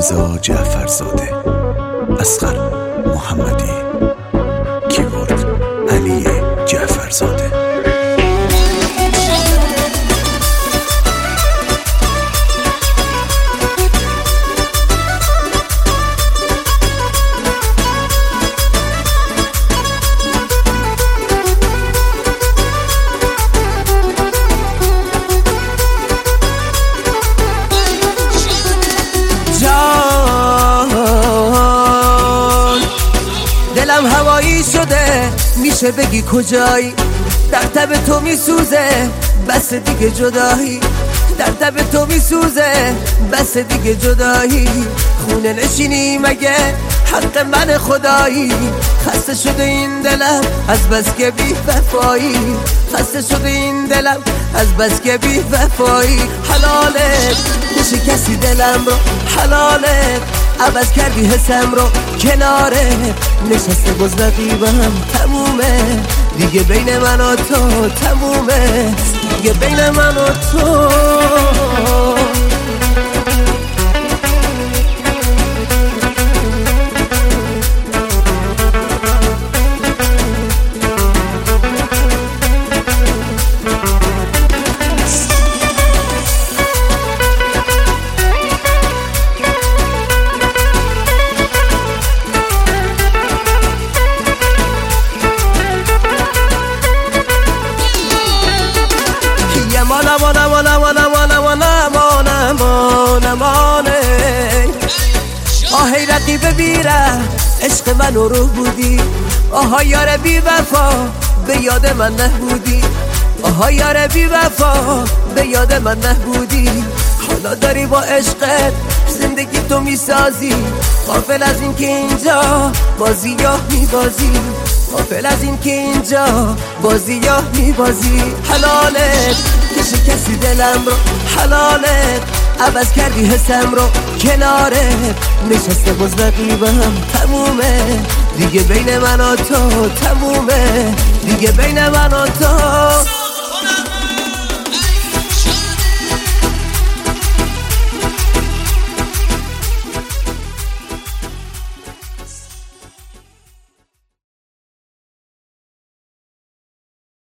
رضا جعفرزاده، اصغر محمدی، کیبورد علی جعفرزاده. دلم هوایی شده، میشه بگی کجایی؟ در تب تو میسوزه، بس دیگه جدایی. در تب تو میسوزه، بس دیگه جدایی. خونه نشینی مگه حق من خدایی؟ خسته شده این دلم از بس که بی وفایی. خسته شده این دلم از بس که بی وفایی. حلاله میشه کسی دلم رو، حلاله عوض کردی حسم رو، کناره نشسته باز رقیبم. تمومه دیگه بین من و تو، تمومه دیگه بین من و تو. آهی رقیب بیره عشق منو رو بودی. آها یار بی وفا به یاد من نبودی. آها یار بی وفا به یاد من نبودی. حالا داری با عشقت زندگی تو میسازی. غافل از این که اینجا بازی یا میبازی. غافل از این که اینجا بازی یا میبازی. حلالت که شکستی دلم رو، حلالت عوض کردی حسم رو، کناره نشسته باز رقیبم. تمومه دیگه بین من و تو، تمومه دیگه بین من و تو.